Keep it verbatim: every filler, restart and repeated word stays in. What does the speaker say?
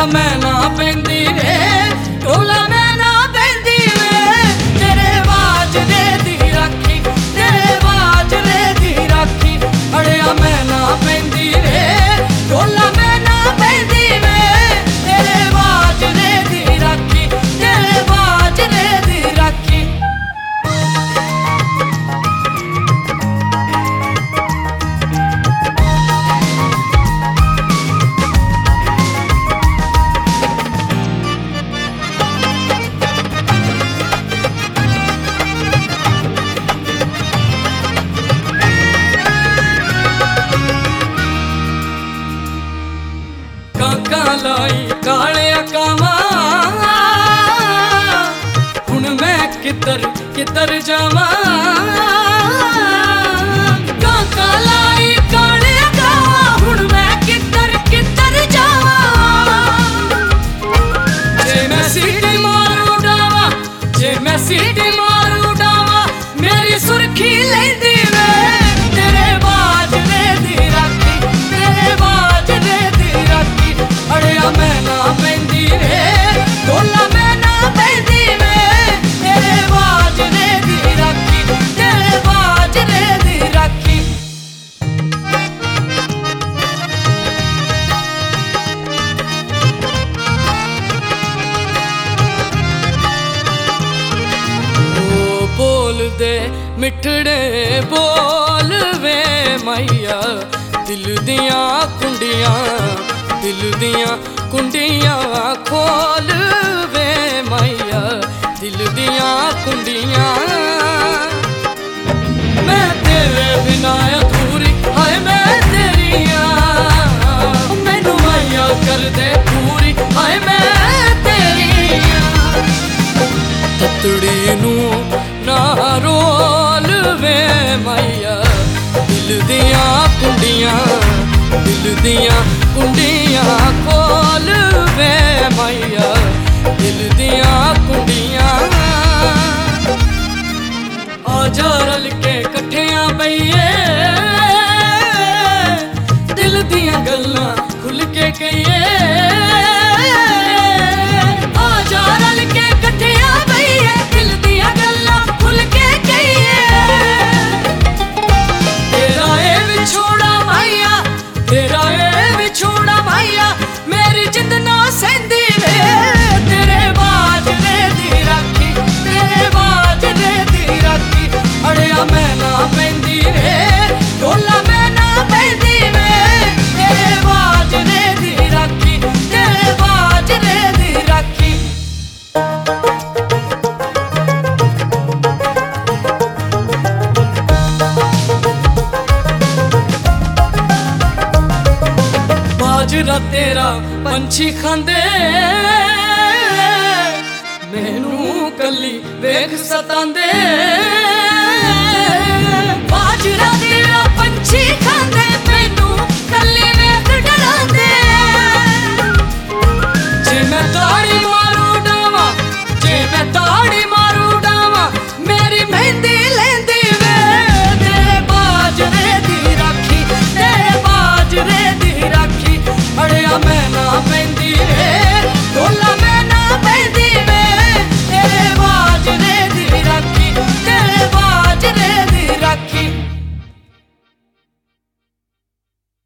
ਅੜਿਆ ਮੈਂ ਨਾ ਪੈਂਦੀ ਵੇ ਢੋਲਾ ਮੈਂ ਨਾ ਪੈਂਦੀ ਵੇ ਤੇਰੇ ਬਾਜਰੇ ਦੀ ਰਾਖੀ ਤੇਰੇ ਬਾਜਰੇ ਦੀ ਰਾਖੀ ਅੜਿਆ ਮੈਂ ਨਾ ਪੈਂਦੀ ਵੇ ਢੋਲਾ ਮੈਂ ਨਾ ਪੈਂਦੀ ਵੇ ਤੇਰੇ ਬਾਜਰੇ ਦੀ ਰਾਖੀ ਤੇਰੇ ਬਾਜਰੇ ਦੀ ਰਾਖੀ ਕਾਕਾਂ ਲਾਈ ਕਾਲਿਆ ਕਾਵਾਂ ਹੁਣ ਮੈਂ ਕਿੱਧਰ ਕਿੱਧਰ ਜਾਵਾਂ ਕਾਕਾਂ ਲਾਈ ਕਾਲਿਆ ਕਾਵਾਂ ਹੁਣ ਮੈਂ ਕਿੱਧਰ ਕਿੱਧਰ ਜਾਵਾਂ ਜੇ ਮੈਂ ਸੀਟੀ ਮਾਰੂ ਡਾਵਾਂ ਜੇ ਮੈਂ ਸੀਟੀ ਮਾਰੂ ਡਾਵਾਂ ਮੇਰੀ ਸੁਰਖੀ ਲੈਂਦੀ ਵੇ ਤੇਰੇ ਬਾਜਰੇ ਦੀ ਰਾਖੀ ਤੇਰੇ ਬਾਜਰੇ ਦੀ ਰਾਖੀ ਅੜਿਆ ਮੈਂ ਨਾ ਪੈਂਦੀ ਵੇ ਢੋਲਾ ਮੈਂ ਨਾ ਪੈਂਦੀ ਵੇ ਤੇਰੇ ਬਾਜਰੇ ਦੀ ਰਾਖੀ ਤੇਰੇ ਬਾਜਰੇ ਦੀ ਰਾਖੀ ਓ ਬੋਲਦੇ ਮਿੱਠੜੇ ਬੋਲ ਵੇ ਮਾਈਆ ਦਿਲ ਦੀਆਂ ਕੁੰਡੀਆਂ ਦਿਲ ਦੀਆਂ ਕੁੰਡੀਆਂ ਖੋਲ ਵੇ ਮਾਈਆ ਦਿਲ ਦੀਆਂ ਕੁੰਡੀਆਂ ਮੈਂ ਤੇਰੇ ਬਿਨਾਂ ਅਧੂਰੀ ਹਾਏ ਮੈਂ ਤੇਰੀਆਂ ਮੈਨੂੰ ਮਾਈਆ ਕਰ ਦੇ ਪੂਰੀ ਹਾਏ ਮੈਂ ਤੇਰੀਆਂ ਤਤੜੀ ਨੂੰ ਨਾ ਰੋਲ ਵੇ ਮਾਈਆ ਦਿਲ ਦੀਆਂ ਕੁੰਡੀਆਂ ਦਿਲ ਦੀਆਂ ਕੁੰਡੀਆਂ ਖੋਲ ਵੇ ਮਾਈਆ ਦਿਲ ਦੀਆਂ ਕੁੰਡੀਆਂ ਆ ਜਾ ਰਲ ਕੇ ਇਕੱਠਿਆਂ ਬਈਏ ਦਿਲ ਦੀਆਂ ਗੱਲਾਂ ਖੁੱਲ ਕੇ ਕਹੀਏ ਆ ਜਾ ਰਲ ਕੇ ਇਕੱਠਿਆਂ ਬਈਏ ਦਿਲ ਦੀਆਂ ਗੱਲਾਂ ਖੁੱਲ ਕੇ ਕਹੀਏ ਤੇਰਾ ਇਹ ਵਿਛੋੜਾ ਮਾਈਆ ਤੇਰਾ ਇਹ ਵਿਛੋੜਾ ਮਾਈਆ ਮੇਰੀ ਜਿੰਦ ਨਾ ਸਹਿੰਦੀ ਵੇ ਤੇਰੇ ਬਾਜਰੇ ਦੀ ਰਾਖੀ ਤੇਰੇ ਬਾਜਰੇ ਦੀ ਰਾਖੀ ਅੜਿਆ ਮੈਂ ਨਾ ਪੈਂਦੀ ਵੇ ਢੋਲਾ ਮੈਂ ਨਾ ਪੈਂਦੀ ਵੇ ਤੇਰੇ ਬਾਜਰੇ ਦੀ ਰਾਖੀ ਤੇਰੇ ਬਾਜਰੇ ਦੀ ਰਾਖੀ ਬਾਜਰਾ ਤੇਰਾ ਪੰਛੀ ਖਾਂਦੇ ਮੈਨੂੰ ਕੱਲੀ ਵੇਖ ਸਤਾਂਦੇ ਬਾਜਰਾ ਤੇਰਾ ਪੰਛੀ ਖਾਂਦੇ